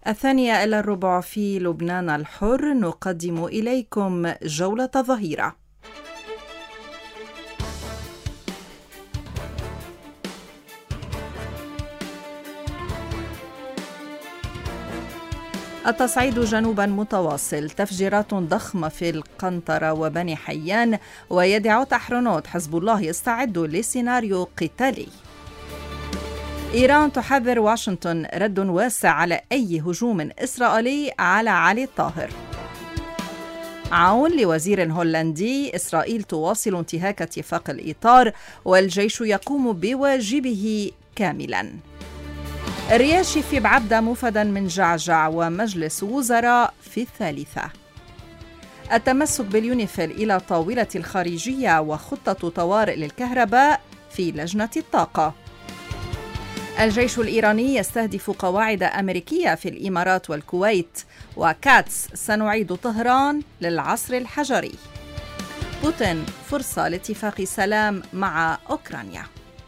الثانية إلى الربع في لبنان الحر نقدم إليكم جولة ظهيرة. التصعيد جنوبا متواصل، تفجيرات ضخمة في القنطرة وبني حيان، ويدعوت أحرنوت حزب الله يستعد لسيناريو قتالي. إيران تحذر واشنطن رد واسع على أي هجوم إسرائيلي على علي الطاهر. عون لوزير هولندي، إسرائيل تواصل انتهاك اتفاق الإطار والجيش يقوم بواجبه كاملا. الرياشي في بعبدة مفدا من جعجع، ومجلس وزراء في الثالثة. التمسك باليونيفيل إلى طاولة الخارجية وخطة طوارئ للكهرباء في لجنة الطاقة. الجيش الإيراني يستهدف قواعد أمريكية في الإمارات والكويت، وكاتس سنعيد طهران للعصر الحجري. بوتين فرصة لاتفاق سلام مع أوكرانيا.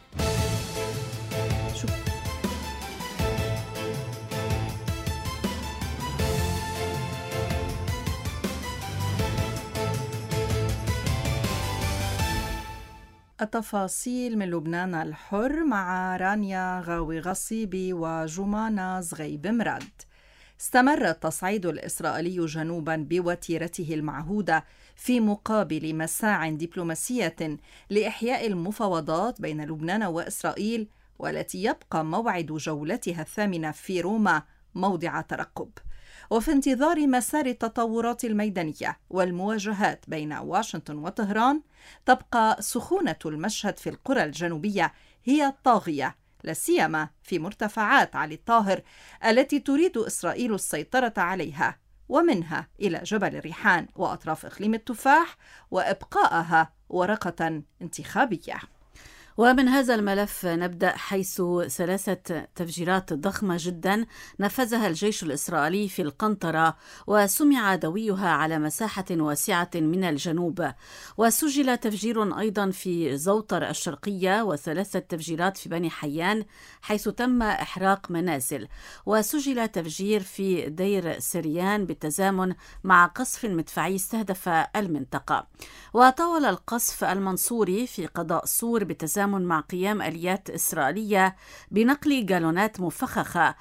التفاصيل من لبنان الحر مع رانيا غاوي غصيبي وجمانة زغيب مراد. استمر التصعيد الإسرائيلي جنوبا بوتيرته المعهودة في مقابل مساع دبلوماسية لإحياء المفاوضات بين لبنان وإسرائيل، والتي يبقى موعد جولتها الثامنة في روما موضع ترقب. وفي انتظار مسار التطورات الميدانية والمواجهات بين واشنطن وطهران، تبقى سخونة المشهد في القرى الجنوبية هي الطاغية، لا سيما في مرتفعات علي الطاهر التي تريد إسرائيل السيطرة عليها، ومنها إلى جبل الريحان وأطراف إقليم التفاح، وإبقائها ورقة انتخابية. ومن هذا الملف نبدأ، حيث 3 تفجيرات ضخمة جدا نفذها الجيش الإسرائيلي في القنطرة، وسمع دويها على مساحة واسعة من الجنوب. وسجل تفجير أيضا في زوطر الشرقية، و3 تفجيرات في بني حيان حيث تم إحراق منازل. وسجل تفجير في دير سريان بالتزامن مع قصف مدفعي استهدف المنطقة. وطول القصف المنصوري في قضاء سور بالتزامن مع قيام آليات إسرائيلية بنقل جالونات مفخخة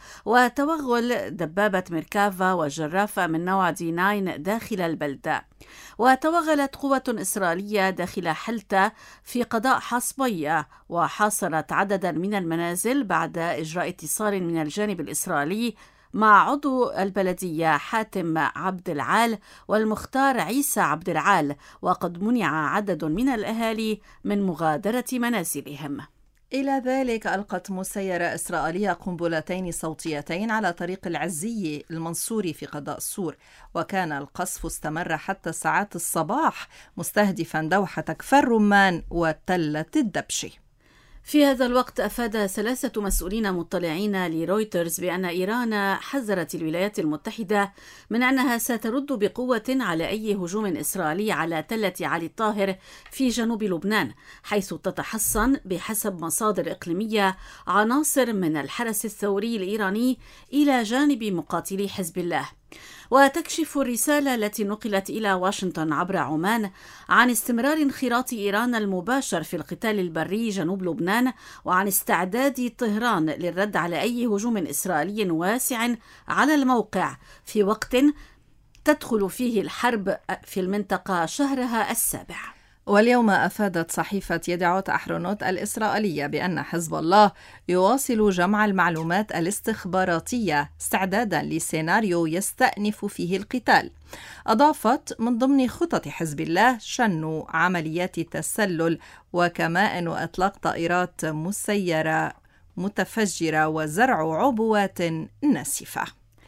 وتوغل دبابة ميركافا وجرافة من نوع D9 داخل البلدة. وتوغلت قوة إسرائيلية داخل حلتة في قضاء حصبية، وحاصرت عددا من المنازل بعد إجراء اتصال من الجانب الإسرائيلي مع عضو البلدية حاتم عبد العال والمختار عيسى عبد العال، وقد منع عدد من الأهالي من مغادرة منازلهم. إلى ذلك ألقت مسيرة إسرائيلية قنبلتين صوتيتين على طريق العزية المنصوري في قضاء سور، وكان القصف استمر حتى ساعات الصباح مستهدفا دوحة كفر رمان وتلة الدبشي. في هذا الوقت أفاد 3 مسؤولين مطلعين لرويترز بأن إيران حذرت الولايات المتحدة من أنها سترد بقوة على أي هجوم إسرائيلي على تلة علي الطاهر في جنوب لبنان، حيث تتحصن بحسب مصادر إقليمية عناصر من الحرس الثوري الإيراني إلى جانب مقاتلي حزب الله. وتكشف الرسالة التي نقلت إلى واشنطن عبر عمان عن استمرار انخراط إيران المباشر في القتال البري جنوب لبنان، وعن استعداد طهران للرد على أي هجوم إسرائيلي واسع على الموقع في وقت تدخل فيه الحرب في المنطقة شهرها السابع. واليوم أفادت صحيفة يدعوت أحرنوت الإسرائيلية بأن حزب الله يواصل جمع المعلومات الاستخباراتية استعدادا لسيناريو يستأنف فيه القتال. أضافت من ضمن خطط حزب الله شن عمليات تسلل وكمائن وإطلاق طائرات مسيرة متفجرة وزرع عبوات ناسفة.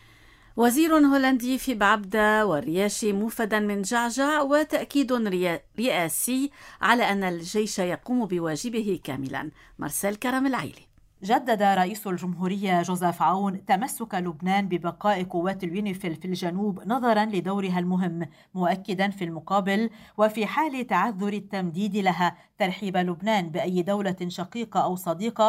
وزير هولندي في بعبدة والرياشي مفدا من جعجع، وتأكيد رئاسي على أن الجيش يقوم بواجبه كاملا. مرسال كرم العيلي. جدد رئيس الجمهورية جوزيف عون تمسك لبنان ببقاء قوات اليونيفيل في الجنوب نظرا لدورها المهم، مؤكدا في المقابل وفي حال تعذر التمديد لها ترحيب لبنان بأي دولة شقيقة أو صديقة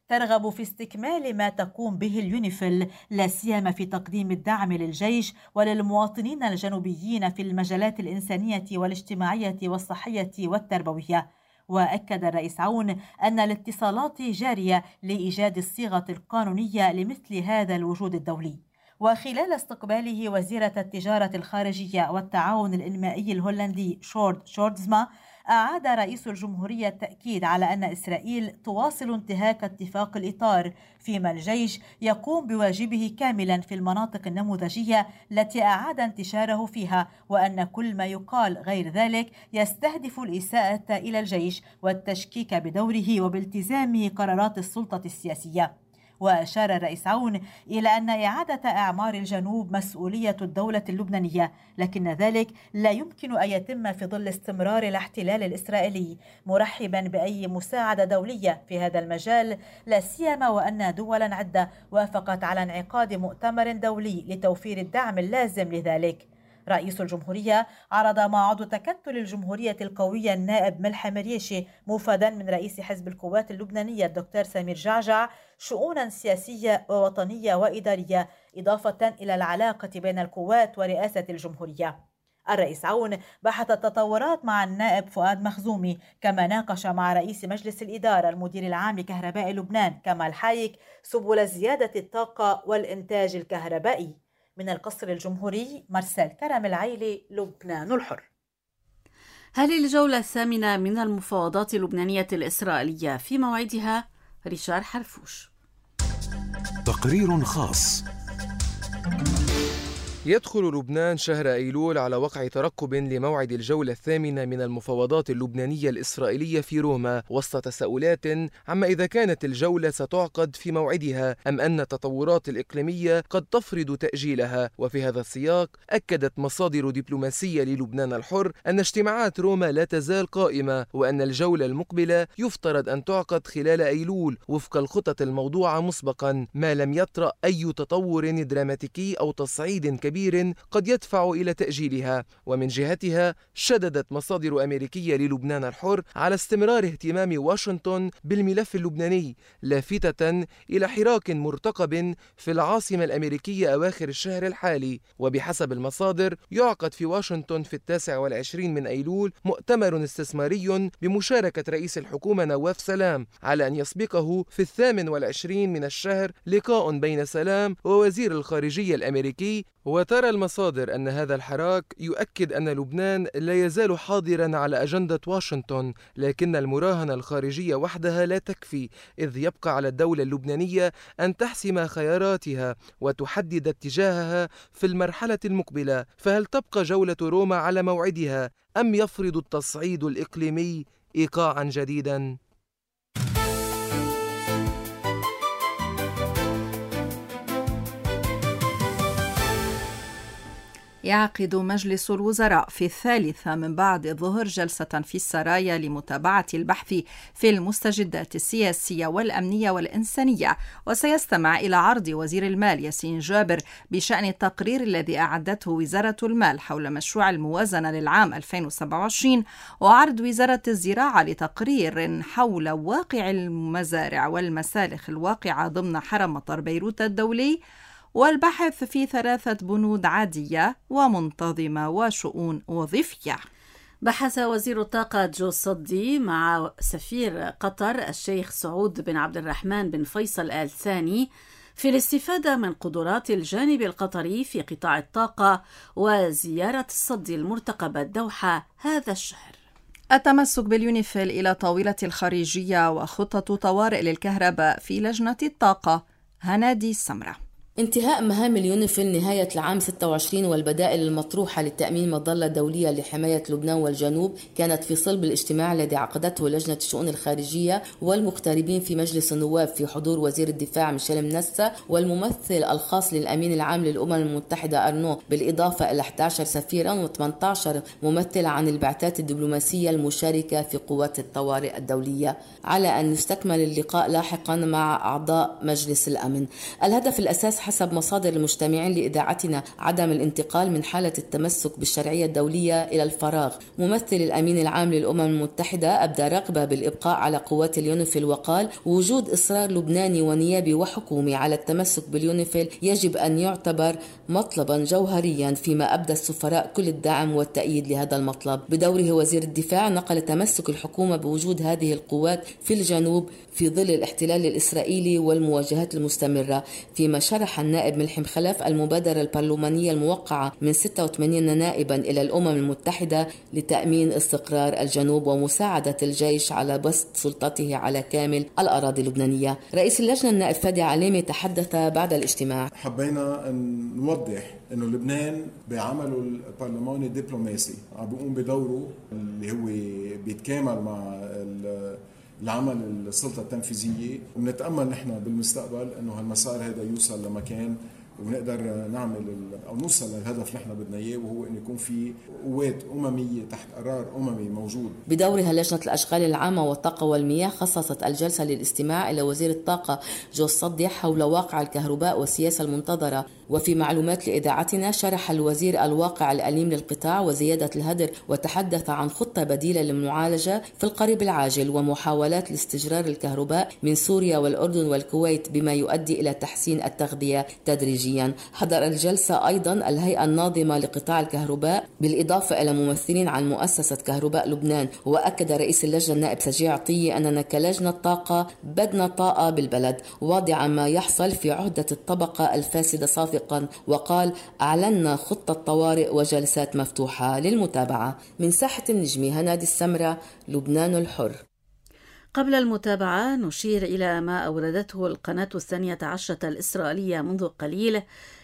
ترغب في استكمال ما تقوم به اليونيفيل، لا سيما في تقديم الدعم للجيش وللمواطنين الجنوبيين في المجالات الإنسانية والاجتماعية والصحية والتربوية. وأكد الرئيس عون أن الاتصالات جارية لإيجاد الصيغة القانونية لمثل هذا الوجود الدولي. وخلال استقباله وزيرة التجارة الخارجية والتعاون الإنمائي الهولندي شورد شوردزما، أعاد رئيس الجمهورية التأكيد على أن إسرائيل تواصل انتهاك اتفاق الإطار، فيما الجيش يقوم بواجبه كاملا في المناطق النموذجية التي أعاد انتشاره فيها، وأن كل ما يقال غير ذلك يستهدف الإساءة إلى الجيش والتشكيك بدوره وبالتزام قرارات السلطة السياسية. وأشار الرئيس عون إلى أن إعادة أعمار الجنوب مسؤولية الدولة اللبنانية، لكن ذلك لا يمكن أن يتم في ظل استمرار الاحتلال الإسرائيلي، مرحبا بأي مساعدة دولية في هذا المجال، لا سيما وأن دولا عدة وافقت على انعقاد مؤتمر دولي لتوفير الدعم اللازم لذلك. رئيس الجمهورية عرض مع عضو تكتل الجمهورية القوية النائب ملحم ريشي موفدا من رئيس حزب القوات اللبنانية الدكتور سمير جعجع شؤونا سياسية ووطنية وإدارية، إضافة إلى العلاقة بين القوات ورئاسة الجمهورية. الرئيس عون بحث التطورات مع النائب فؤاد مخزومي، كما ناقش مع رئيس مجلس الإدارة المدير العام لكهرباء لبنان كمال حايك سبل زيادة الطاقة والإنتاج الكهربائي. من القصر الجمهوري مرسال كرم العيلي، لبنان الحر. هل الجولة الثامنة من المفاوضات اللبنانية الإسرائيلية في موعدها؟ ريشار حرفوش. تقرير خاص. يدخل لبنان شهر أيلول على وقع ترقب لموعد الجولة الثامنة من المفاوضات اللبنانية الإسرائيلية في روما، وسط تساؤلات عما إذا كانت الجولة ستعقد في موعدها أم أن التطورات الإقليمية قد تفرض تأجيلها. وفي هذا السياق أكدت مصادر دبلوماسية للبنان الحر أن اجتماعات روما لا تزال قائمة، وأن الجولة المقبلة يفترض أن تعقد خلال أيلول وفق الخطط الموضوعة مسبقا، ما لم يطرأ أي تطور دراماتيكي أو تصعيد كبير قد يدفع إلى تأجيلها. ومن جهتها شددت مصادر أمريكية للبنان الحر على استمرار اهتمام واشنطن بالملف اللبناني، لافتة إلى حراك مرتقب في العاصمة الأمريكية أواخر الشهر الحالي. وبحسب المصادر يعقد في واشنطن في 29 من أيلول مؤتمر استثماري بمشاركة رئيس الحكومة نواف سلام، على أن يسبقه في 28 من الشهر لقاء بين سلام ووزير الخارجية الأمريكي. وترى المصادر أن هذا الحراك يؤكد أن لبنان لا يزال حاضرا على أجندة واشنطن، لكن المراهنة الخارجية وحدها لا تكفي، إذ يبقى على الدولة اللبنانية أن تحسم خياراتها وتحدد اتجاهها في المرحلة المقبلة. فهل تبقى جولة روما على موعدها أم يفرض التصعيد الإقليمي إيقاعا جديدا؟ يعقد مجلس الوزراء في 1:03 من بعد الظهر جلسة في السرايا لمتابعة البحث في المستجدات السياسية والأمنية والإنسانية، وسيستمع إلى عرض وزير المال ياسين جابر بشأن التقرير الذي أعدته وزارة المال حول مشروع الموازنة للعام 2027، وعرض وزارة الزراعة لتقرير حول واقع المزارع والمسالخ الواقعة ضمن حرم مطار بيروت الدولي، والبحث في 3 بنود عادية ومنتظمة وشؤون وظيفية. بحث وزير الطاقة جو صدي مع سفير قطر الشيخ سعود بن عبد الرحمن بن فيصل آل ثاني في الاستفادة من قدرات الجانب القطري في قطاع الطاقة، وزيارة الصدي المرتقبة الدوحة هذا الشهر. التمسك باليونيفيل إلى طاولة الخارجية وخطة طوارئ للكهرباء في لجنة الطاقة. هنادي السمرة. انتهاء مهام اليونيفيل نهاية العام 26 والبدائل المطروحة للتأمين مظلة دولية لحماية لبنان والجنوب كانت في صلب الاجتماع الذي عقدته لجنة الشؤون الخارجية والمقتربين في مجلس النواب في حضور وزير الدفاع ميشيل منسا والممثل الخاص للأمين العام للأمم المتحدة أرنو، بالإضافة إلى 11 سفيرا و18 ممثل عن البعثات الدبلوماسية المشاركة في قوات الطوارئ الدولية، على أن يستكمل اللقاء لاحقا مع أعضاء مجلس الأمن. الهدف الأساس حسب مصادر المجتمعين لإذاعتنا عدم الانتقال من حالة التمسك بالشرعية الدولية إلى الفراغ. ممثل الأمين العام للأمم المتحدة أبدى رغبة بالإبقاء على قوات اليونيفيل وقال: وجود إصرار لبناني ونيابي وحكومي على التمسك باليونيفيل يجب أن يعتبر مطلبا جوهريا، فيما أبدى السفراء كل الدعم والتأييد لهذا المطلب. بدوره وزير الدفاع نقل تمسك الحكومة بوجود هذه القوات في الجنوب في ظل الاحتلال الإسرائيلي والمواجهات المستمرة، فيما شرح النائب ملحم خلف المبادرة البرلمانية الموقعة من 86 نائبا إلى الأمم المتحدة لتأمين استقرار الجنوب ومساعدة الجيش على بسط سلطته على كامل الأراضي اللبنانية. رئيس اللجنة النائب فادي عليمي تحدث بعد الاجتماع: حبينا أن نوضح أنه لبنان بعمله البرلماني الدبلوماسي عم بيقوم بدوره اللي هو بيتكامل مع العمل السلطة التنفيذية، ونتأمل نحن بالمستقبل أنه هالمسار هذا يوصل لمكان ونقدر نعمل أو نوصل للهدف اللي نحن بدنا إياه، وهو أن يكون في قوات أممية تحت قرار أممي موجود. بدورها لجنة الأشغال العامة والطاقة والمياه خصصت الجلسة للاستماع إلى وزير الطاقة جوز صديح حول واقع الكهرباء والسياسة المنتظرة. وفي معلومات لإذاعتنا شرح الوزير الواقع الأليم للقطاع وزيادة الهدر، وتحدث عن خطة بديلة للمعالجة في القريب العاجل ومحاولات لاستجرار الكهرباء من سوريا والأردن والكويت بما يؤدي إلى تحسين التغذية تدريجيا. حضر الجلسة أيضا الهيئة الناظمة لقطاع الكهرباء بالإضافة إلى ممثلين عن مؤسسة كهرباء لبنان. وأكد رئيس اللجنة النائب سجيع عطية أننا كلجنة طاقة بدنا طاقة بالبلد، واضعا ما يحصل في عهدة الطبقة الفاسدة صافقا، وقال: أعلنا خطة طوارئ وجلسات مفتوحة للمتابعة. من ساحة النجمة هنادي السمرة، لبنان الحر. قبل المتابعة نشير إلى ما أوردته القناة 12 الإسرائيلية منذ قليل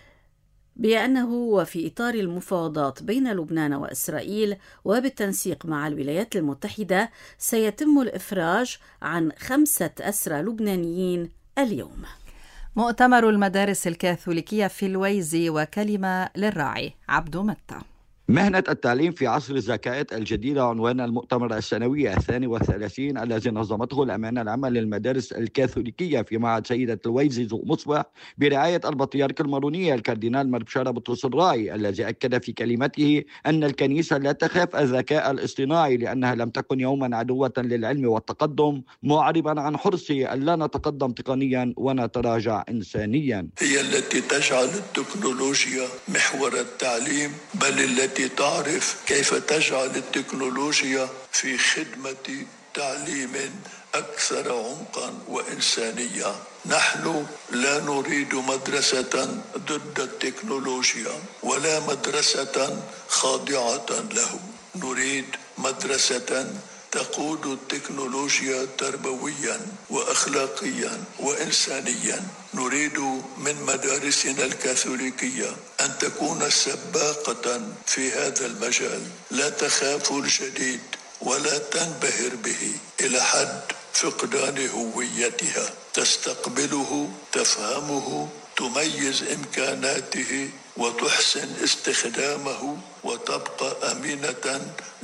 بأنه وفي إطار المفاوضات بين لبنان وإسرائيل وبالتنسيق مع الولايات المتحدة سيتم الإفراج عن 5 أسرى لبنانيين اليوم. مؤتمر المدارس الكاثوليكية في الويزي وكلمة للراعي. عبدو متى. مهنة التعليم في عصر الذكاءات الجديدة عنوان المؤتمر السنوي 32 الذي نظمته الأمانة العامة للمدارس الكاثوليكية في معهد سيدة الويزي ذو مصبح برعاية البطريرك المارونية الكاردينال مربشارة بطرس الراعي، الذي أكد في كلمته أن الكنيسة لا تخاف الذكاء الاصطناعي لأنها لم تكن يوما عدوة للعلم والتقدم، معربا عن حرصه ألا نتقدم تقنيا ونتراجع إنسانيا. هي التي تجعل التكنولوجيا محور التعليم، بل التي تعرف كيف تجعل التكنولوجيا في خدمة تعليم أكثر عمقا وإنسانية. نحن لا نريد مدرسة ضد التكنولوجيا ولا مدرسة خاضعة له، نريد مدرسة تقود التكنولوجيا تربويا وأخلاقيا وإنسانيا. نريد من مدارسنا الكاثوليكية أن تكون سباقة في هذا المجال، لا تخاف الجديد ولا تنبهر به إلى حد فقدان هويتها، تستقبله، تفهمه، تميز إمكاناته وتحسن استخدامه، وتبقى أمينة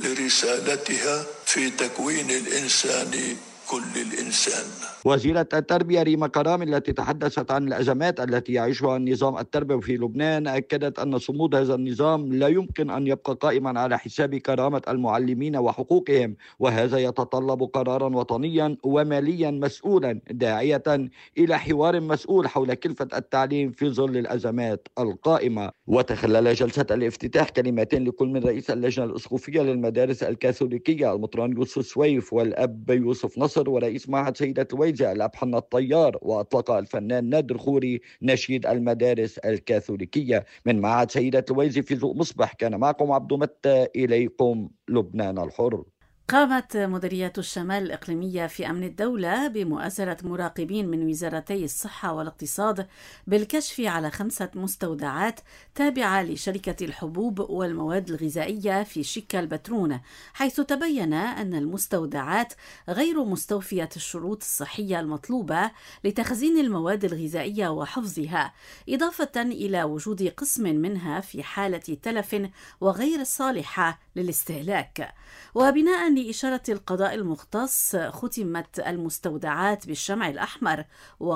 لرسالتها في تكوين الإنسان كل الإنسان. وزيرة التربية ريما كرام التي تحدثت عن الأزمات التي يعيشها النظام التربوي في لبنان أكدت أن صمود هذا النظام لا يمكن أن يبقى قائما على حساب كرامة المعلمين وحقوقهم، وهذا يتطلب قرارا وطنيا وماليا مسؤولا داعية إلى حوار مسؤول حول كلفة التعليم في ظل الأزمات القائمة. وتخلل جلسة الافتتاح كلمتين لكل من رئيس اللجنة الأسقفية للمدارس الكاثوليكية المطران يوسف سويف والأب يوسف نصر ورئيس معهد سيدة الويزي الأب حنا الطيار، وأطلق الفنان نادر خوري نشيد المدارس الكاثوليكية. من معهد سيدة الويزي في ذو مصبح كان معكم عبدو متى، إليكم لبنان الحر. قامت مديرية الشمال الإقليمية في أمن الدولة بمؤازرة مراقبين من وزارتي الصحة والاقتصاد بالكشف على 5 مستودعات تابعة لشركة الحبوب والمواد الغذائية في شيكا البترون، حيث تبين أن المستودعات غير مستوفية الشروط الصحية المطلوبة لتخزين المواد الغذائية وحفظها، إضافة إلى وجود قسم منها في حالة تلف وغير صالحة للاستهلاك. وبناء لإشارة القضاء المختص ختمت المستودعات بالشمع الأحمر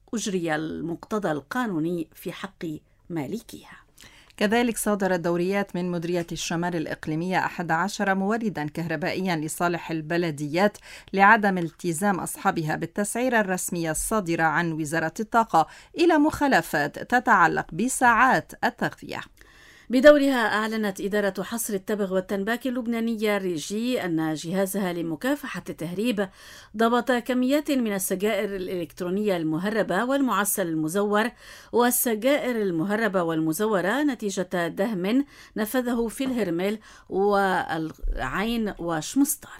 أجري المقتضى القانوني في حق مالكيها. كذلك صادرت دوريات من مديرية الشمال الإقليمية 11 موردا كهربائيا لصالح البلديات لعدم التزام أصحابها بالتسعيرة الرسمية الصادرة عن وزارة الطاقة إلى مخالفات تتعلق بساعات التغذية. بدورها أعلنت إدارة حصر التبغ والتنباك اللبنانية ريجي أن جهازها لمكافحة التهريب ضبط كميات من السجائر الإلكترونية المهربة والمعسل المزور والسجائر المهربة والمزورة نتيجة دهم نفذه في الهرمل والعين وشمستار.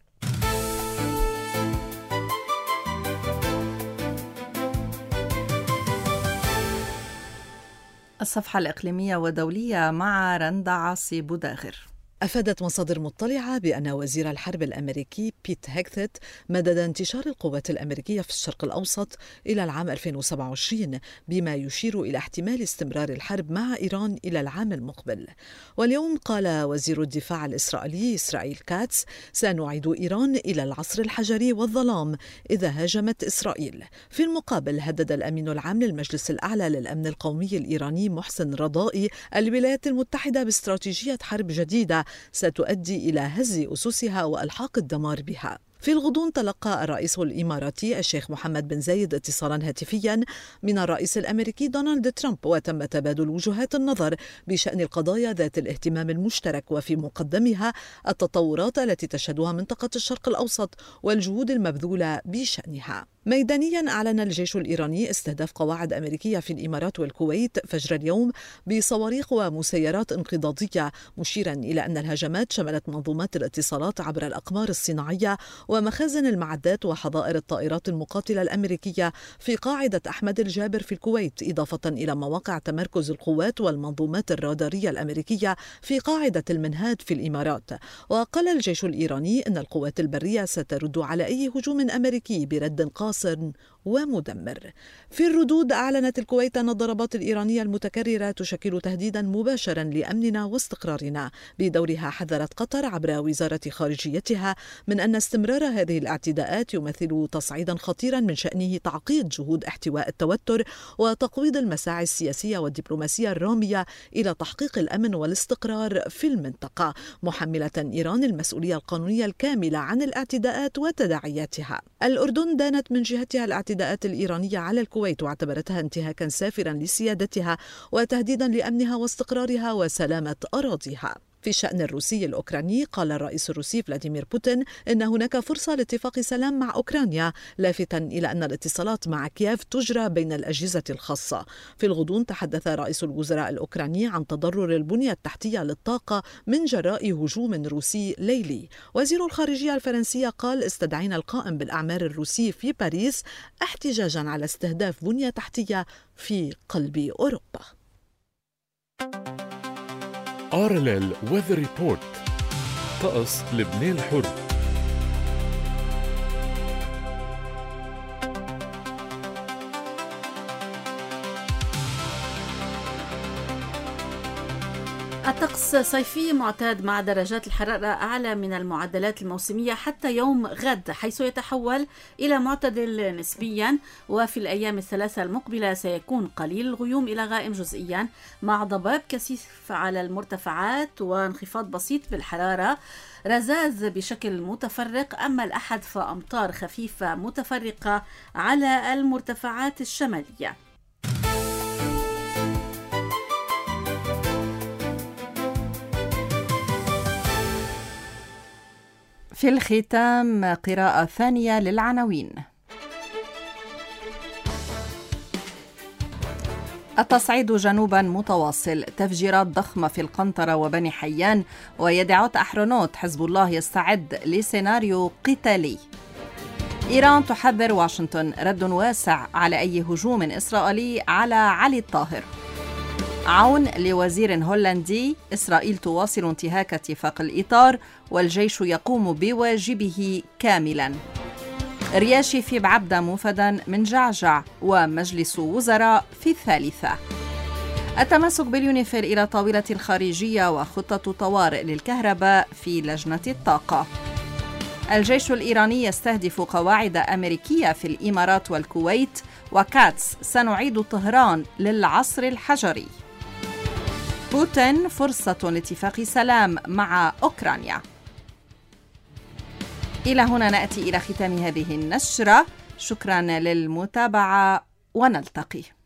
الصفحة الإقليمية ودولية مع رندا عاصي بوداغر. أفادت مصادر مطلعة بأن وزير الحرب الأمريكي بيت هيغثيت مدد انتشار القوات الأمريكية في الشرق الأوسط إلى العام 2027 بما يشير إلى احتمال استمرار الحرب مع إيران إلى العام المقبل. واليوم قال وزير الدفاع الإسرائيلي إسرائيل كاتس: سنعيد إيران إلى العصر الحجري والظلام إذا هاجمت إسرائيل. في المقابل هدد الأمين العام للمجلس الأعلى للأمن القومي الإيراني محسن رضائي الولايات المتحدة باستراتيجية حرب جديدة ستؤدي إلى هز أسسها وإلحاق الدمار بها. في الغضون تلقى الرئيس الإماراتي الشيخ محمد بن زايد اتصالا هاتفيا من الرئيس الأمريكي دونالد ترامب، وتم تبادل وجهات النظر بشأن القضايا ذات الاهتمام المشترك، وفي مقدمها التطورات التي تشهدها منطقة الشرق الأوسط والجهود المبذولة بشأنها. ميدانيا أعلن الجيش الإيراني استهداف قواعد أمريكية في الإمارات والكويت فجر اليوم بصواريخ ومسيرات انقضاضية، مشيرا إلى أن الهجمات شملت منظومات الاتصالات عبر الأقمار الصناعية ومخازن المعدات وحظائر الطائرات المقاتلة الأمريكية في قاعدة أحمد الجابر في الكويت، إضافة إلى مواقع تمركز القوات والمنظومات الرادارية الأمريكية في قاعدة المنهاد في الإمارات. وقال الجيش الإيراني أن القوات البرية سترد على أي هجوم أمريكي برد قاصر ومدمر. في الردود أعلنت الكويت أن الضربات الإيرانية المتكررة تشكل تهديدا مباشرا لأمننا واستقرارنا. بدورها حذرت قطر عبر وزارة خارجيتها من أن استمرار هذه الاعتداءات يمثل تصعيدا خطيرا من شأنه تعقيد جهود احتواء التوتر وتقويض المساعي السياسية والدبلوماسية الرامية إلى تحقيق الأمن والاستقرار في المنطقة، محملة إيران المسؤولية القانونية الكاملة عن الاعتداءات وتداعياتها. الأردن دانت من جهتها الاعتداءات الإيرانية على الكويت واعتبرتها انتهاكا سافرا لسيادتها وتهديدا لأمنها واستقرارها وسلامة أراضيها. في الشأن الروسي الأوكراني قال الرئيس الروسي فلاديمير بوتين إن هناك فرصة لاتفاق سلام مع أوكرانيا، لافتاً إلى أن الاتصالات مع كييف تجرى بين الأجهزة الخاصة. في الغضون تحدث رئيس الوزراء الأوكراني عن تضرر البنية التحتية للطاقة من جراء هجوم روسي ليلي. وزير الخارجية الفرنسية قال: استدعينا القائم بالأعمال الروسي في باريس احتجاجاً على استهداف بنية تحتية في قلب أوروبا. RLL Weather Report. طقس لبنان الحر. الطقس صيفي معتاد مع درجات الحرارة أعلى من المعدلات الموسمية حتى يوم غد، حيث يتحول إلى معتدل نسبيا. وفي الأيام الثلاثة المقبلة سيكون قليل الغيوم إلى غائم جزئيا مع ضباب كثيف على المرتفعات وانخفاض بسيط بالحرارة، رذاذ بشكل متفرق. أما الأحد فأمطار خفيفة متفرقة على المرتفعات الشمالية. في الختام قراءة ثانية للعناوين. التصعيد جنوبا متواصل، تفجيرات ضخمة في القنطرة وبني حيان، ويدعوت أحرنوت حزب الله يستعد لسيناريو قتالي. إيران تحذر واشنطن رد واسع على أي هجوم إسرائيلي على علي الطاهر. عون لوزير هولندي، إسرائيل تواصل انتهاك اتفاق الإطار والجيش يقوم بواجبه كاملا. رياشي في بعبدة مفدا من جعجع، ومجلس وزراء في الثالثة. التمسك باليونيفيل إلى طاولة الخارجية وخطة طوارئ للكهرباء في لجنة الطاقة. الجيش الإيراني يستهدف قواعد أمريكية في الإمارات والكويت، وكاتس: سنعيد طهران للعصر الحجري. بوتين: فرصة لاتفاق سلام مع أوكرانيا. إلى هنا نأتي إلى ختام هذه النشرة، شكرا للمتابعة ونلتقي.